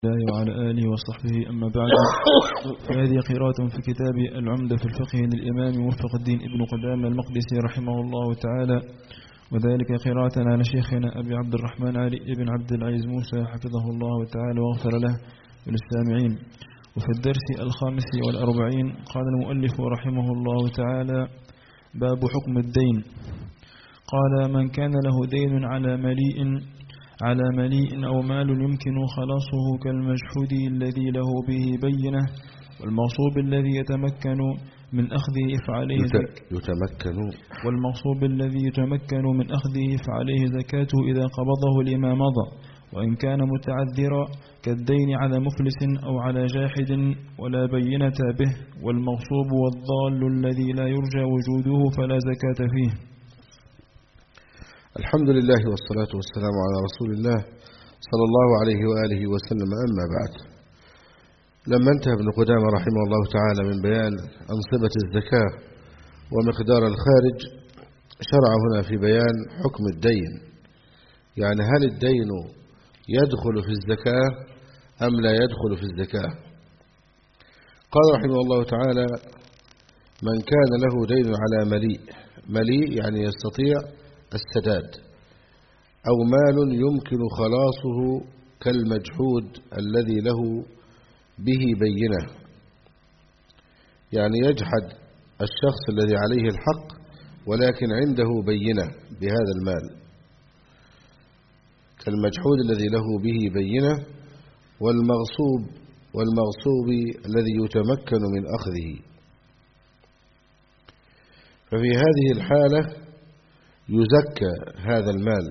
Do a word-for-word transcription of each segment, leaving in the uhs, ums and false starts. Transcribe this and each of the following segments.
الله وعلى آله وصحبه أما بعد، فهذه قراءة في كتاب العمدة في الفقه للإمام موفق الدين ابن قدامة المقدسي رحمه الله تعالى، وذلك قراءة على شيخنا أبي عبد الرحمن علي بن عبد العزيز موسى حفظه الله تعالى وغفر له وللسامعين. وفي الدرس الخامس والأربعين قال المؤلف رحمه الله تعالى: باب حكم الدين. قال: من كان له دين على مليء على مليء أو مال يمكن خلاصه كالمجحود الذي له به بينة، والمغصوب الذي يتمكن من أخذه فعليه يتمكن والمغصوب الذي يتمكن من أخذه فعليه زكاته إذا قبضه لما مضى، وإن كان متعذرا كالدين على مفلس أو على جاحد ولا بينة به، والمغصوب والضال الذي لا يرجى وجوده فلا زكاة فيه. الحمد لله والصلاة والسلام على رسول الله صلى الله عليه وآله وسلم. أما بعد، لما انتهى ابن قدامة رحمه الله تعالى من بيان أنصبة الزكاة ومقدار الخارج، شرع هنا في بيان حكم الدين، يعني هل الدين يدخل في الزكاة أم لا يدخل في الزكاة. قال رحمه الله تعالى: من كان له دين على مليء، مليء يعني يستطيع السداد، أو مال يمكن خلاصه كالمجحود الذي له به بينة، يعني يجحد الشخص الذي عليه الحق ولكن عنده بينة بهذا المال، كالمجحود الذي له به بينة، والمغصوب والمغصوب الذي يتمكن من أخذه. ففي هذه الحالة يزكى هذا المال،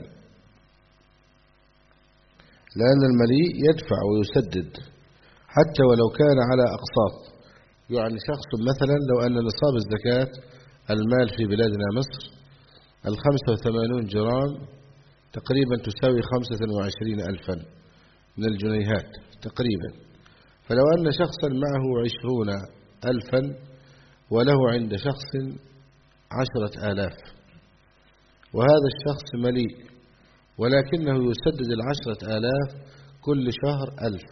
لأن المليء يدفع ويسدد حتى ولو كان على أقساط. يعني شخص مثلا لو أن نصاب الزكاة المال في بلادنا مصر الخمسة وثمانون جرام تقريبا تساوي خمسة وعشرين ألفا من الجنيهات تقريبا، فلو أن شخصا معه عشرون ألفا وله عند شخص عشرة آلاف، وهذا الشخص مليء ولكنه يسدد العشرة آلاف كل شهر ألف،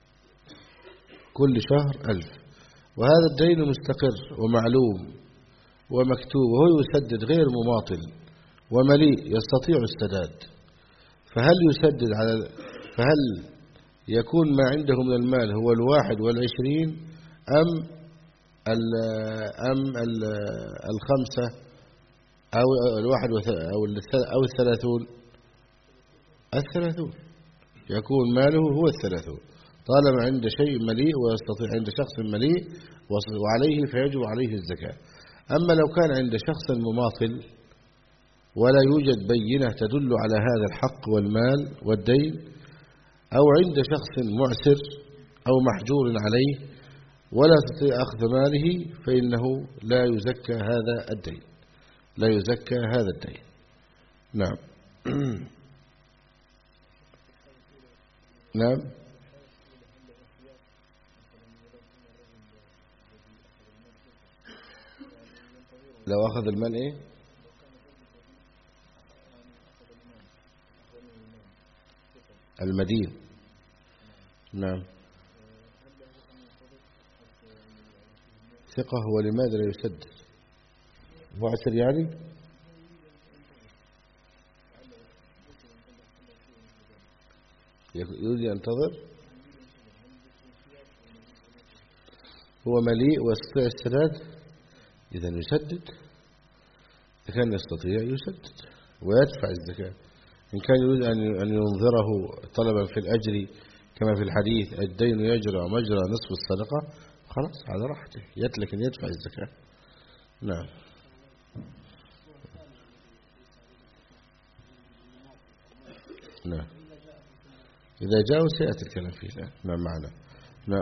كل شهر ألف، وهذا الدين مستقر ومعلوم ومكتوب، وهو يسدد غير مماطل ومليء يستطيع السداد. فهل يسدد على فهل يكون ما عنده من المال هو الواحد والعشرين أم ال أم ال الخمسة أو الواحد أو أو الثلاثون؟ الثلاثون يكون ماله هو الثلاثون، طالما عند شيء مليء ويستطيع، عند شخص مليء وعليه فيجب عليه الزكاة. أما لو كان عند شخص مماطل ولا يوجد بينة تدل على هذا الحق والمال والدين، أو عند شخص معسر أو محجور عليه ولا يستطيع أخذ ماله، فإنه لا يزكى هذا الدين، لا يزكى هذا الدين. نعم. نعم. لو أخذ المال إيه؟ المدين. نعم. ثقة، هو لماذا لا يسدد؟ معسر يعني؟ يريد ينتظر، هو مليء ويستطيع السداد، إذا يسدد. إذا كان يستطيع يسدد ويدفع الزكاة. إن كان يريد أن ينظره طلبا في الأجر كما في الحديث الدين يجرى مجرى نصف الصدقة، خلاص على راحته، يتلك أن يدفع الزكاة. نعم. نعم. إذا جاءوا سيأتي الكلام فيه. نعم معنا. نعم.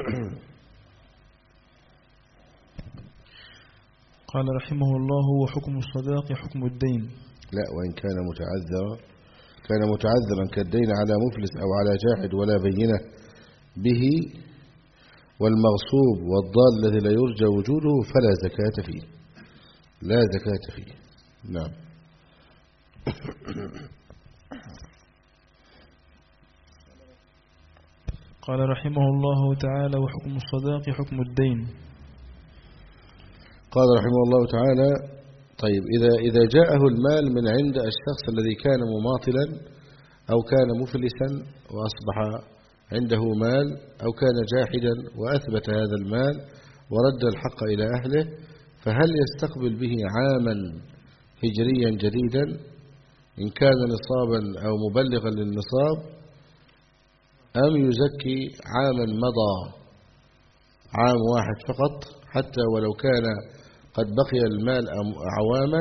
قال رحمه الله: وحكم الصداق حكم الدين. لا، وإن كان متعذرا كان متعذرا كالدين على مفلس أو على جاحد ولا بينة به، والمغصوب والضال الذي لا يرجى وجوده فلا زكاة فيه، لا زكاة فيه. نعم. قال رحمه الله تعالى: وحكم الصداق حكم الدين. قال رحمه الله تعالى: طيب إذا إذا جاءه المال من عند الشخص الذي كان مماطلا أو كان مفلسا وأصبح عنده مال، أو كان جاحدا وأثبت هذا المال ورد الحق إلى أهله، فهل يستقبل به عاما هجريا جديدا إن كان نصابا أو مبلغا للنصاب، أم يزكي عاما مضى عام واحد فقط حتى ولو كان قد بقي المال عواما،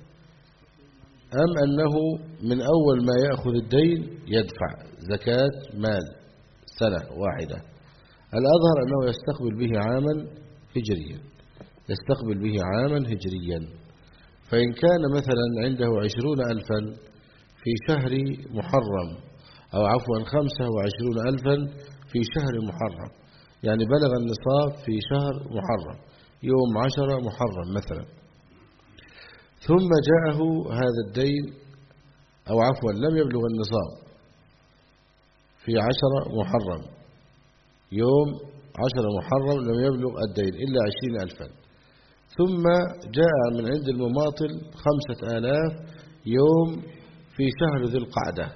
أم أنه من أول ما يأخذ الدين يدفع زكاة مال سنة واحدة؟ الأظهر أنه يستقبل به عاما هجريا، يستقبل به عاما هجريا. فإن كان مثلا عنده عشرون ألفا في شهر محرم، أو عفوا خمسة وعشرون ألفا في شهر محرم، يعني بلغ النصاب في شهر محرم يوم عشرة محرم مثلا، ثم جاءه هذا الدين، أو عفوا لم يبلغ النصاب في عشرة محرم يوم عشرة محرم لم يبلغ الدين إلا عشرين ألفا، ثم جاء من عند المماطل خمسة آلاف يوم في شهر ذي القعدة،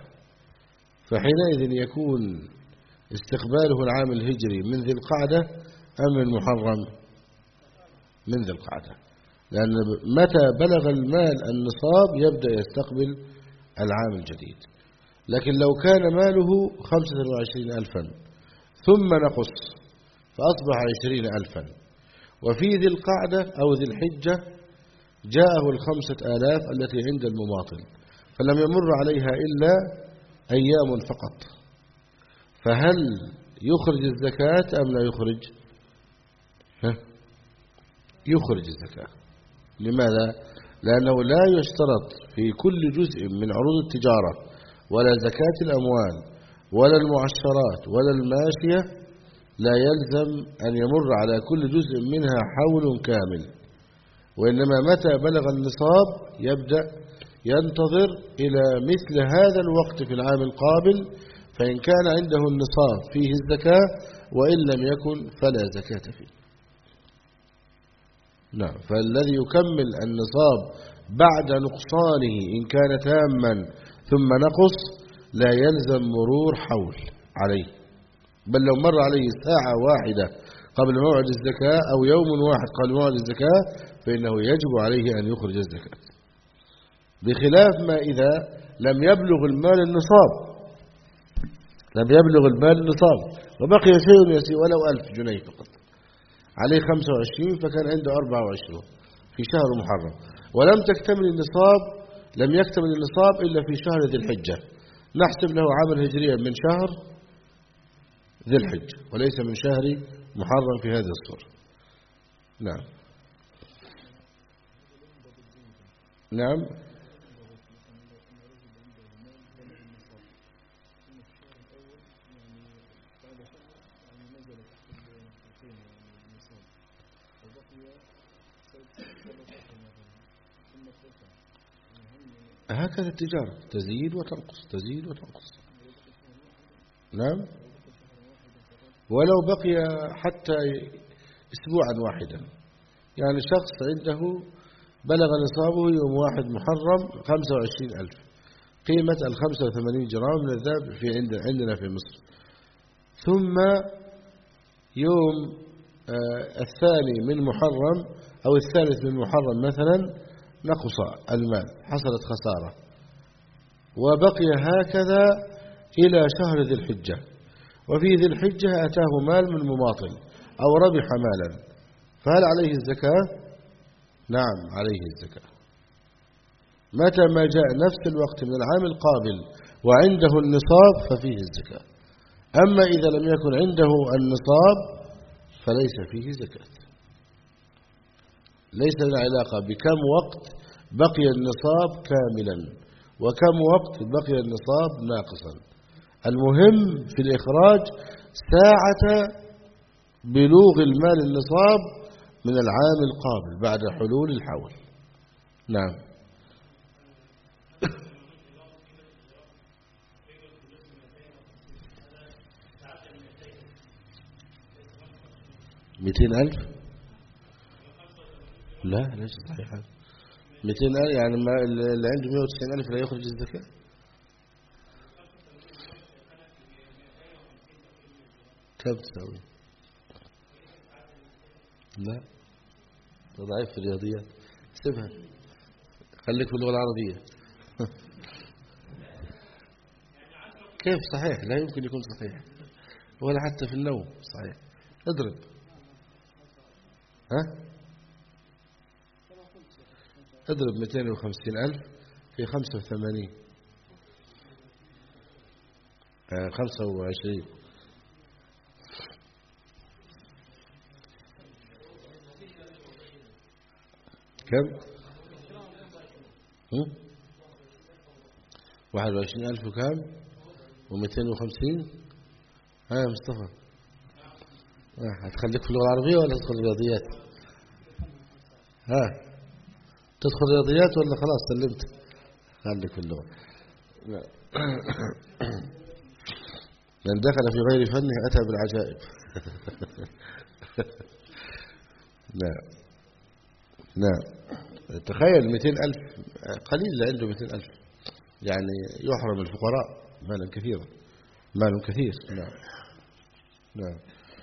فحينئذ يكون استقباله العام الهجري من ذي القعدة أم من محرم؟ من ذي القعدة، لأن متى بلغ المال النصاب يبدأ يستقبل العام الجديد. لكن لو كان ماله خمسة وعشرين ألفا ثم نقص فأصبح عشرين ألفا، وفي ذي القعدة أو ذي الحجة جاءه الخمسة آلاف التي عند المماطل، فلم يمر عليها إلا أيام فقط، فهل يخرج الزكاة أم لا يخرج؟ ها؟ يخرج الزكاة. لماذا؟ لأنه لا يشترط في كل جزء من عروض التجارة ولا زكاة الأموال ولا المعشرات ولا الماشية، لا يلزم أن يمر على كل جزء منها حول كامل، وإنما متى بلغ النصاب يبدأ ينتظر إلى مثل هذا الوقت في العام القابل، فإن كان عنده النصاب فيه الزكاة، وإن لم يكن فلا زكاة فيه. نعم، فالذي يكمل النصاب بعد نقصانه إن كان تاما ثم نقص لا يلزم مرور حول عليه، بل لو مر عليه ساعة واحدة قبل موعد الزكاة أو يوم واحد قبل موعد الزكاة فإنه يجب عليه أن يخرج الزكاة، بخلاف ما إذا لم يبلغ المال النصاب، لم يبلغ المال النصاب وبقي شيء يسير ولو ألف جنيه فقط، عليه خمسة وعشرين فكان عنده أربعة وعشرين في شهر محرم، ولم تكتمل النصاب، لم يكتمل النصاب إلا في شهر ذي الحجة، نحسب له عاما هجريا من شهر ذي الحجة وليس من شهر محرم في هذه الصورة. نعم نعم هكذا التجارة تزيد وتنقص تزيد وتنقص. نعم، ولو بقي حتى أسبوعا واحدا، يعني شخص عنده بلغ نصابه يوم واحد محرم خمسة وعشرين ألف، قيمة الخمسة وثمانين جرام من الذهب في عندنا في مصر، ثم يوم آه الثاني من محرم أو الثالث من محرم مثلا نقص المال، حصلت خسارة، وبقي هكذا إلى شهر ذي الحجة، وفي ذي الحجة أتاه مال من مماطل أو ربح مالا، فهل عليه الزكاة؟ نعم عليه الزكاة، متى ما جاء نفس الوقت من العام القابل وعنده النصاب ففيه الزكاة، أما إذا لم يكن عنده النصاب فليس فيه زكاة. ليس لنا علاقة بكم وقت بقي النصاب كاملا وكم وقت بقي النصاب ناقصا، المهم في الإخراج ساعة بلوغ المال النصاب من العام القابل بعد حلول الحول. نعم مئتين ألف؟ لا ليس صحيح هذا. مئتين ألف يعني ما اللي عنده مئة وتسعين ألف لا يخرج الزكاة. كم تساوي؟ لا ضعيف في الرياضيات، سيبها خليك في اللغة العربية. كيف صحيح؟ لا يمكن يكون صحيح ولا حتى في النوم صحيح. اضرب ها اضرب مئتين وخمسين ألف في خمسة وثمانين آه خمسة وعشرين كم؟ هم؟ واحد وعشرين ألف وكم؟ ومئتين وخمسين. ها يا مصطفى آه. هتخليك في اللغة العربية ولا تدخل الرياضيات؟ ها تدخل الرياضيات ولا خلاص سلمت؟ خليك في اللغة. من دخل في غير فنه أتى بالعجائب. نعم نعم. تخيل مئتين ألف قليل اللي عنده مئتين ألف، يعني يحرم الفقراء مالا كثيرا، مال كثير. نعم نعم.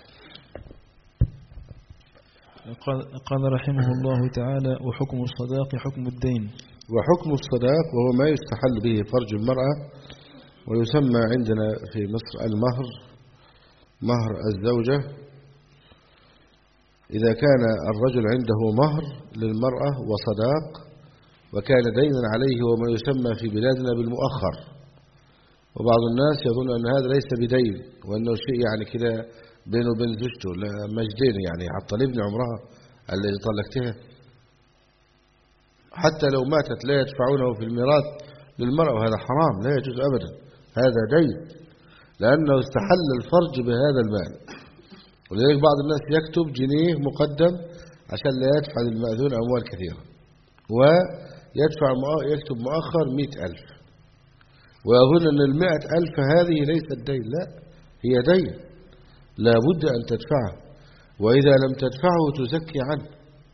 قال رحمه الله تعالى: وحكم الصداق حكم الدين. وحكم الصداق وهو ما يستحل به فرج المرأة، ويسمى عندنا في مصر المهر، مهر الزوجة. إذا كان الرجل عنده مهر للمرأة وصداق وكان دينا عليه، وما يسمى في بلادنا بالمؤخر. وبعض الناس يظن أن هذا ليس بدين، وأنه شيء يعني كده بينه وبين زوجته، لا مجدين يعني حتى لابن عمرها الذي طلقتها حتى لو ماتت لا يدفعونه في الميراث للمرأة، وهذا حرام لا يجوز أبدا، هذا دين لأنه استحل الفرج بهذا المال. ولذلك بعض الناس يكتب جنيه مقدم عشان لا يدفع للمأذون أموال كثيرة، ويدفع يكتب مؤخر مئة ألف، ويظن أن المئة ألف هذه ليست دين، لا هي دين لا بد أن تدفعه، وإذا لم تدفعه تزكي عنه،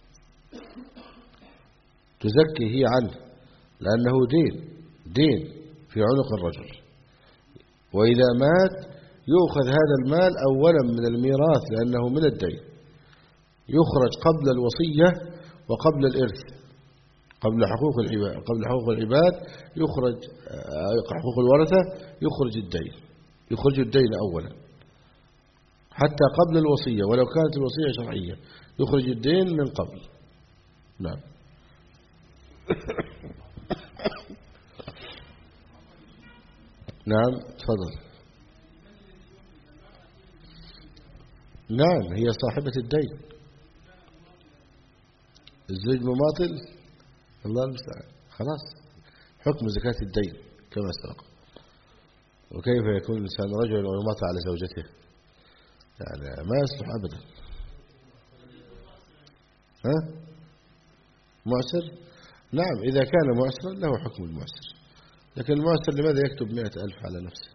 تزكي هي عنه لأنه دين دين في عنق الرجل. وإذا مات يؤخذ هذا المال أولا من الميراث لأنه من الدين، يخرج قبل الوصية وقبل الإرث، قبل حقوق العباد، قبل حقوق العباد يخرج حقوق الورثة، يخرج الدين، يخرج الدين أولا حتى قبل الوصية، ولو كانت الوصية شرعية يخرج الدين من قبل. نعم. نعم تفضل. نعم هي صاحبة الدين، الزوج مماطل الله المستعان، خلاص حكم زكاة الدين كما سبق. وكيف يكون الإنسان رجل ويماطل على زوجته؟ يعني ما يصلح أبدا. ها معسر؟ نعم إذا كان معسرا له حكم المعسر، لكن المعسر لماذا يكتب مئة ألف على نفسه؟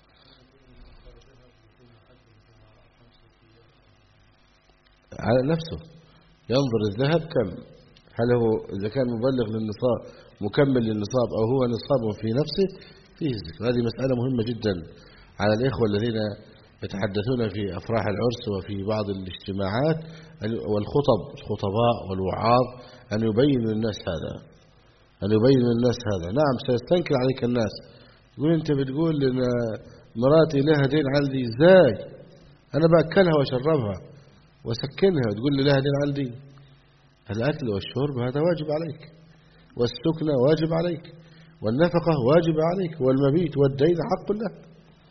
على نفسه ينظر الذهب كم، هل هو إذا كان مبلغ للنصاب مكمل للنصاب أو هو نصاب في نفسه فيه الزكاة. هذه مسألة مهمة جدا على الإخوة الذين يتحدثون في أفراح العرس وفي بعض الاجتماعات والخطب، الخطباء والوعاظ، أن يبين للناس هذا، أن يبين للناس هذا. نعم سيستنكر عليك الناس، يقول أنت بتقول إن مراتي لها دين عندي، إزاي أنا بأكلها وأشربها وسكنها وتقول لي لها دين عندي؟ الأكل والشرب هذا واجب عليك، والسكنة واجب عليك، والنفقة واجب عليك، والمبيت والدين حق له.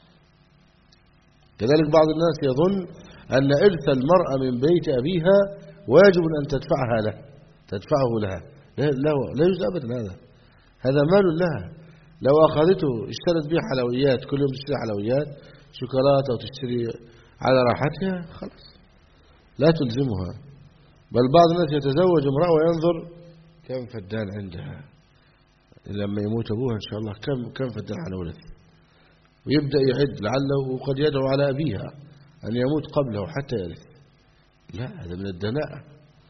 كذلك بعض الناس يظن أن إرث المرأة من بيت أبيها واجب أن تدفعها له، تدفعه لها، لا لا يجوز أبدا. هذا هذا مال لها، لو أخذته اشترت به حلويات، كل يوم تشتري حلويات شوكولاتة وتشتري على راحتها، خلاص لا تلزمها. بل بعض الناس يتزوج امرأة وينظر كم فدان عندها، لما يموت أبوها إن شاء الله كم كم فدان على ولده، ويبدأ يعد لعله قد يدعو على أبيها أن يموت قبله حتى يرث. لا، هذا من الدناءة.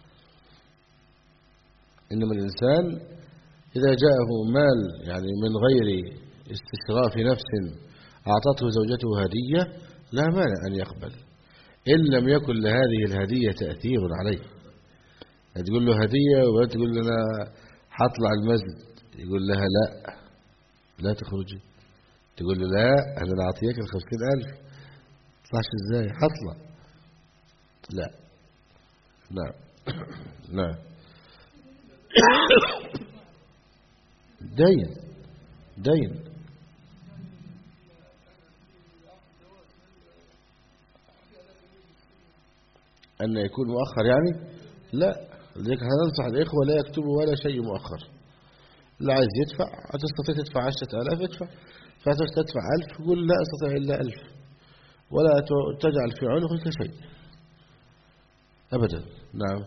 إنما الإنسان إذا جاءه مال يعني من غير استشراف نفس أعطته زوجته هدية لا مانع أن يقبل، إن لم يكن لهذه الهدية تأثير عليه. تقول له هدية ولا تقول له أنا حطلع المسجد، يقول لها لا لا تخرجي، تقول له لا أنا أعطيك الخمسين ألف، تطلعش إزاي حطلع، لا. نعم نعم. دين دين أن يكون مؤخر يعني لا، لذلك هننصح الإخوة لا يكتبوا ولا شيء مؤخر. اللي عايز يدفع هتستطيع تدفع عشرة آلاف ادفع، فتدفع ألف قول لا أستطيع إلا ألف، ولا تجعل في عنقك شيء أبدا. نعم.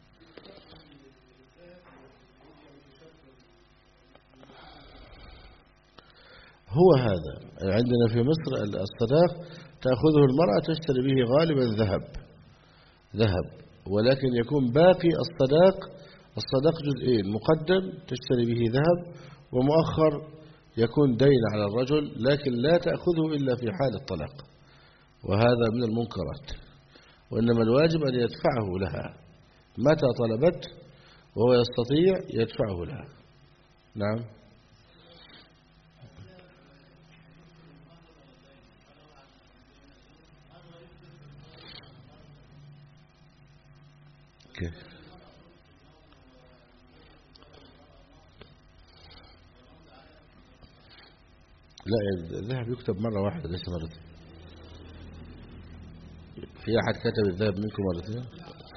هو هذا عندنا في مصر الصداق تأخذه المرأة تشتري به غالبا ذهب ذهب ولكن يكون باقي الصداق الصداق جزئين، مقدم تشتري به ذهب، ومؤخر يكون دين على الرجل لكن لا تأخذه إلا في حال الطلاق، وهذا من المنكرات. وإنما الواجب أن يدفعه لها متى طلبت وهو يستطيع يدفعه لها. نعم. كيف؟ لا، الذهب يكتب مرة واحدة ليس مرتين. في أحد كتب الذهب منكم مرتين؟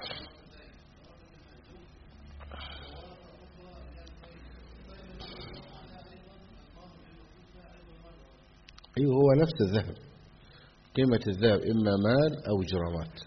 أيوه، هو نفس الذهب، قيمة الذهب إما مال أو جرامات.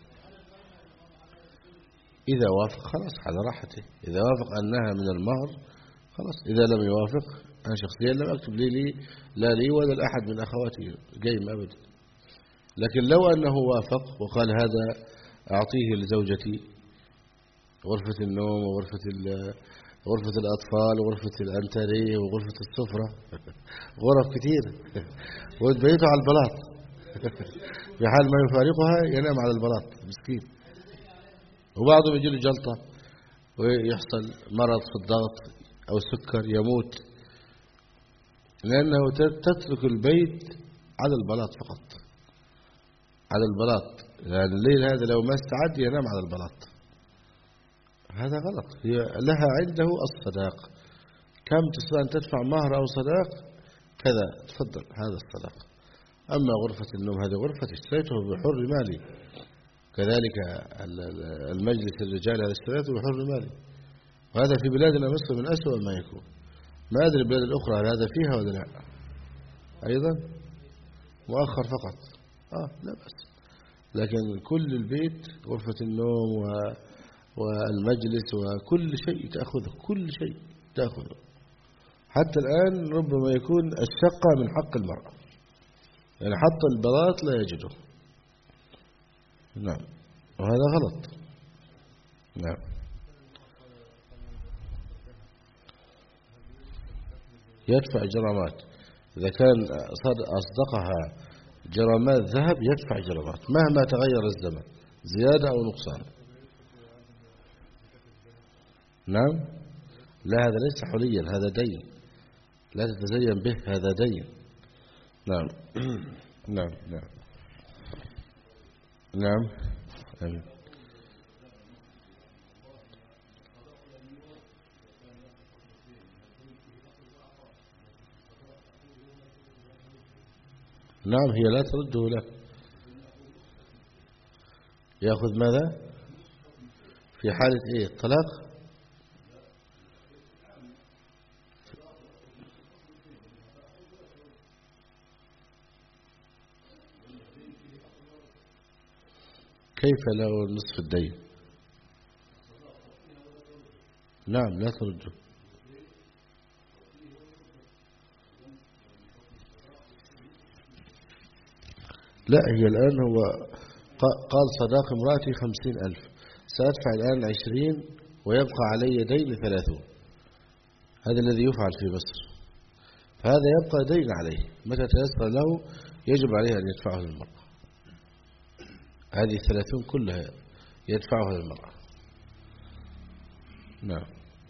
إذا وافق خلاص على راحته، إذا وافق أنها من المهر خلاص، إذا لم يوافق أنا شخصيا لم أكتب لي, لي لا لي ولا لأحد من أخواتي قيم أبدا. لكن لو أنه وافق وقال هذا أعطيه لزوجتي غرفة النوم وغرفة غرفة الأطفال وغرفة الأنتريه وغرفة السفرة غرف كثيرة وتبيته على البلاط في حال ما يفارقها ينام على البلاط مسكين، وبعضهم يجي له جلطة ويحصل مرض في الضغط أو سكر يموت، لأنه تترك البيت على البلاط فقط، على البلاط. يعني الليل هذا لو ما استعد ينام على البلاط، هذا غلط. هي لها عنده الصداق، كم تستطيع أن تدفع مهر أو صداق كذا، تفضل هذا الصداق. أما غرفة النوم هذه غرفة اشتريته بحر مالي، كذلك المجلس الرجال هذا اشتريته بحر مالي، وهذا في بلادنا مصر من أسوأ ما يكون. ما أدري البلاد الأخرى هذا فيها ولا لا، أيضا مؤخر فقط آه لا بس، لكن كل البيت غرفة النوم و... والمجلس وكل شيء تأخذه، كل شيء تأخذه. حتى الآن ربما يكون الشقة من حق المرأة، يعني حتى البلاط لا يجده. نعم، وهذا غلط. نعم. يدفع جرامات، إذا كان أصدقها جرامات ذهب يدفع جرامات مهما تغير الزمن، زيادة أو نقصان. نعم. لا، هذا ليس حليا، هذا دين، لا تتزين به، هذا دين. نعم نعم نعم نعم. أمين. نعم، هي لا ترده له. يأخذ ماذا في حالة إيه؟ الطلاق. كيف له نصف الدين؟ نعم، لا ترده. لا، هي الآن هو قال صداق امرأتي خمسين ألف، سأدفع الآن عشرين ويبقى علي دين ثلاثون، هذا الذي يفعل في مصر. فهذا يبقى دين عليه، متى تيسر له يجب عليه أن يدفعه للمرأة. هذه الثلاثون كلها يدفعها للمرأة. نعم.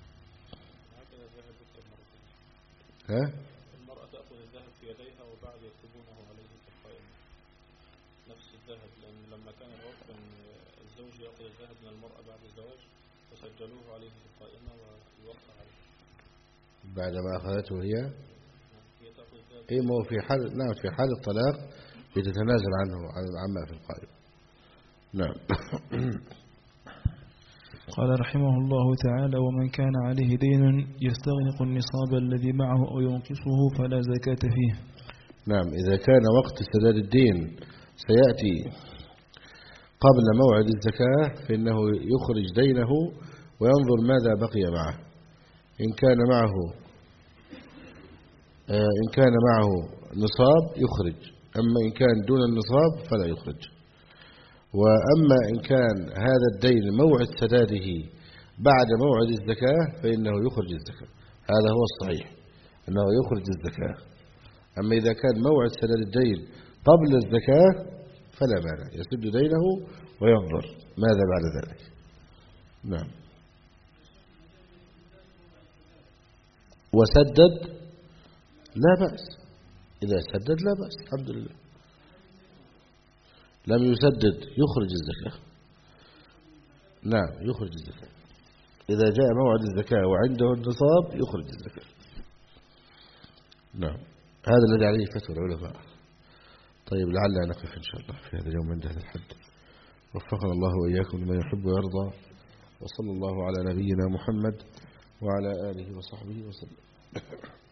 ها؟ المرأة تأخذ الذهب في يديها وبعد يكتبونه عليه في القائمة نفس الذهب، لأن لما كان العرف أن الزوج يأخذ الذهب من المرأة بعد الزواج فسجلوه عليه في القائمة ويوقع عليه. بعد ما أخذته هي؟ إيه، ما هو في حال، نعم، في حال الطلاق يتتنازل عنه عما في القائمة. نعم. قال رحمه الله تعالى: ومن كان عليه دين يستغرق النصاب الذي معه أو ينقصه فلا زكاة فيه. نعم، إذا كان وقت سداد الدين سيأتي قبل موعد الزكاة فإنه يخرج دينه وينظر ماذا بقي معه. إن كان معه إن كان معه نصاب يخرج، أما إن كان دون النصاب فلا يخرج. وأما إن كان هذا الدين موعد سداده بعد موعد الزكاة فإنه يخرج الزكاة، هذا هو الصحيح أنه يخرج الزكاة. أما إذا كان موعد سداد الدين قبل الزكاة فلا مانع، يسد دينه وينظر ماذا بعد ذلك. نعم. وسدد لا بأس، إذا سدد لا بأس، الحمد لله. لم يسدد يخرج الزكاة. نعم، يخرج الزكاة إذا جاء موعد الزكاة وعنده النصاب يخرج الزكاة. نعم، هذا الذي عليه فتوى العلماء. طيب، لعلنا نقف إن شاء الله في هذا اليوم عند هذا الحد. وفقنا الله وإياكم لما يحب ويرضى، وصلى الله على نبينا محمد وعلى آله وصحبه وسلم.